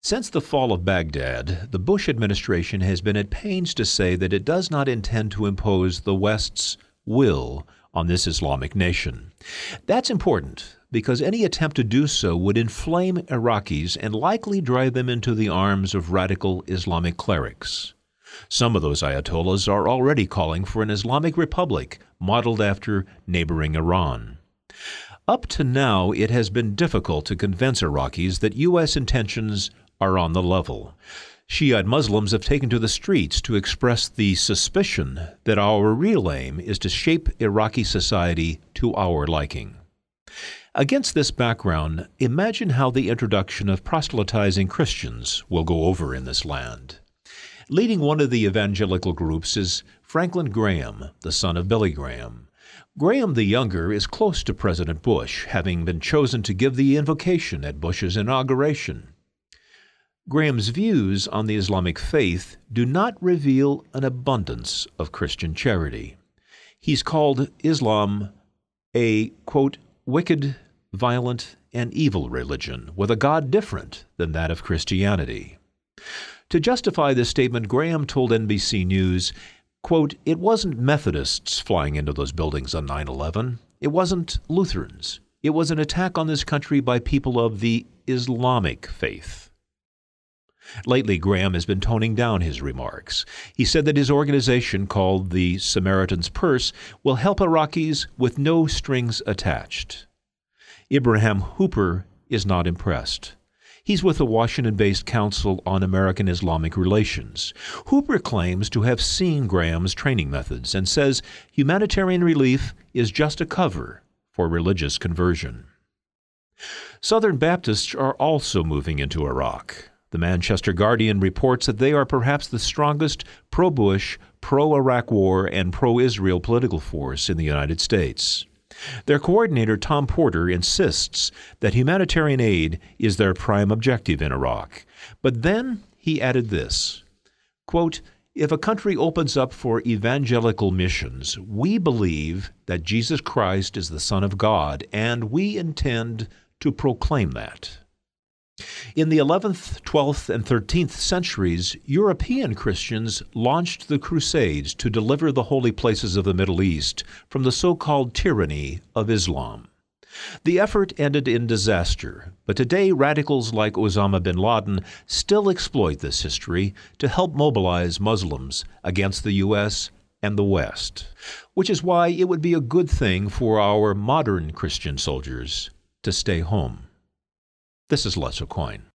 Since the fall of Baghdad, the Bush administration has been at pains to say that it does not intend to impose the West's will on this Islamic nation. That's important because any attempt to do so would inflame Iraqis and likely drive them into the arms of radical Islamic clerics. Some of those ayatollahs are already calling for an Islamic republic modeled after neighboring Iran. Up to now, it has been difficult to convince Iraqis that U.S. intentions are on the level. Shiite Muslims have taken to the streets to express the suspicion that our real aim is to shape Iraqi society to our liking. Against this background, imagine how the introduction of proselytizing Christians will go over in this land. Leading one of the evangelical groups is Franklin Graham, the son of Billy Graham. Graham the Younger is close to President Bush, having been chosen to give the invocation at Bush's inauguration. Graham's views on the Islamic faith do not reveal an abundance of Christian charity. He's called Islam a, quote, wicked, violent, and evil religion with a God different than that of Christianity. To justify this statement, Graham told NBC News, quote, it wasn't Methodists flying into those buildings on 9/11. It wasn't Lutherans. It was an attack on this country by people of the Islamic faith. Lately, Graham has been toning down his remarks. He said that his organization, called the Samaritan's Purse, will help Iraqis with no strings attached. Ibrahim Hooper is not impressed. He's with the Washington-based Council on American Islamic Relations. Hooper claims to have seen Graham's training methods and says humanitarian relief is just a cover for religious conversion. Southern Baptists are also moving into Iraq. The Manchester Guardian reports that they are perhaps the strongest pro-Bush, pro-Iraq war, and pro-Israel political force in the United States. Their coordinator, Tom Porter, insists that humanitarian aid is their prime objective in Iraq. But then he added this, quote, if a country opens up for evangelical missions, we believe that Jesus Christ is the Son of God, and we intend to proclaim that. In the 11th, 12th, and 13th centuries, European Christians launched the Crusades to deliver the holy places of the Middle East from the so-called tyranny of Islam. The effort ended in disaster, but today radicals like Osama bin Laden still exploit this history to help mobilize Muslims against the U.S. and the West, which is why it would be a good thing for our modern Christian soldiers to stay home. This is Let's Coin.